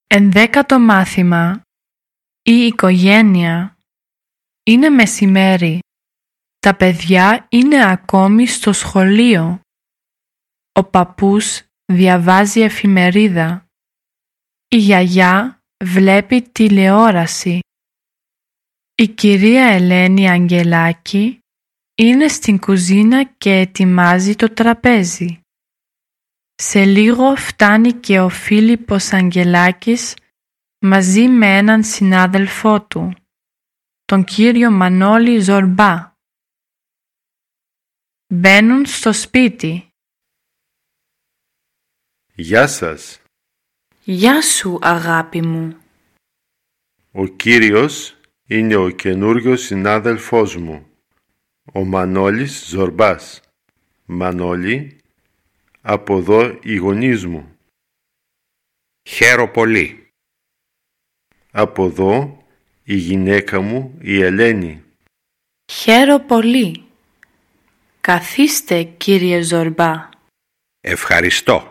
Ενδέκατο μάθημα. Η οικογένεια. Είναι μεσημέρι. Τα παιδιά είναι ακόμη στο σχολείο. Ο παππούς διαβάζει εφημερίδα. Η γιαγιά βλέπει τηλεόραση. Η κυρία Ελένη Αγγελάκη είναι στην κουζίνα και ετοιμάζει το τραπέζι. Σε λίγο φτάνει και ο Φίλιππος Αγγελάκης μαζί με έναν συνάδελφό του, τον κύριο Μανώλη Ζορμπά. Μπαίνουν στο σπίτι. Γεια σας. Γεια σου, αγάπη μου. Ο κύριος είναι ο καινούριος συνάδελφός μου, ο Μανώλης Ζορμπάς. Μανώλη, από εδώ οι γονείς μου. Χαίρο πολύ. Από εδώ η γυναίκα μου, η Ελένη. Χαίρο πολύ. Καθίστε, κύριε Ζορμπά. Ευχαριστώ.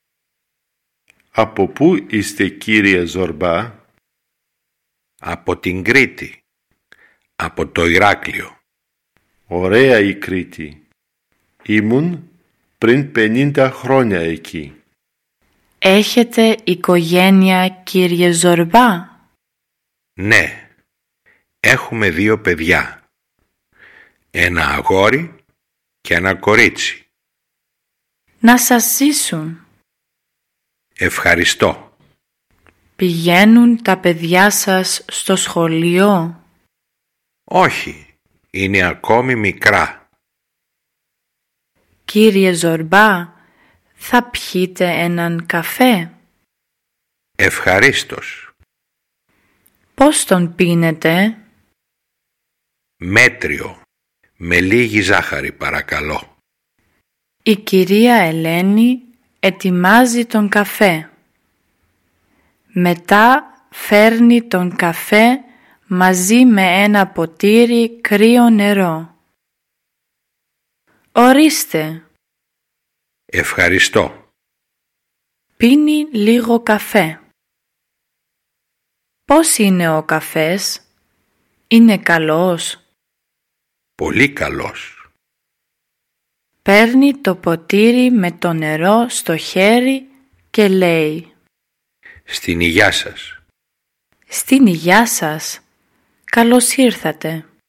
Από πού είστε, κύριε Ζορμπά? Από την Κρήτη. Από το Ηράκλειο. Ωραία η Κρήτη. Ήμουν πριν 50 χρόνια εκεί. Έχετε οικογένεια, κύριε Ζορμπά? Ναι. Έχουμε 2 παιδιά. Ένα αγόρι και ένα κορίτσι. Να σας ζήσουν. Ευχαριστώ. Πηγαίνουν τα παιδιά σας στο σχολείο? Όχι. Είναι ακόμη μικρά. Κύριε Ζορμπά, θα πιείτε έναν καφέ? Ευχαρίστως. Πώς τον πίνετε? Μέτριο. Με λίγη ζάχαρη, παρακαλώ. Η κυρία Ελένη ετοιμάζει τον καφέ. Μετά φέρνει τον καφέ μαζί με ένα ποτήρι κρύο νερό. Ορίστε. Ευχαριστώ. Πίνει λίγο καφέ. Πώς είναι ο καφές? Είναι καλός? Πολύ καλός. Παίρνει το ποτήρι με το νερό στο χέρι και λέει: Στην υγειά σας. Στην υγειά σας. Καλώς ήρθατε.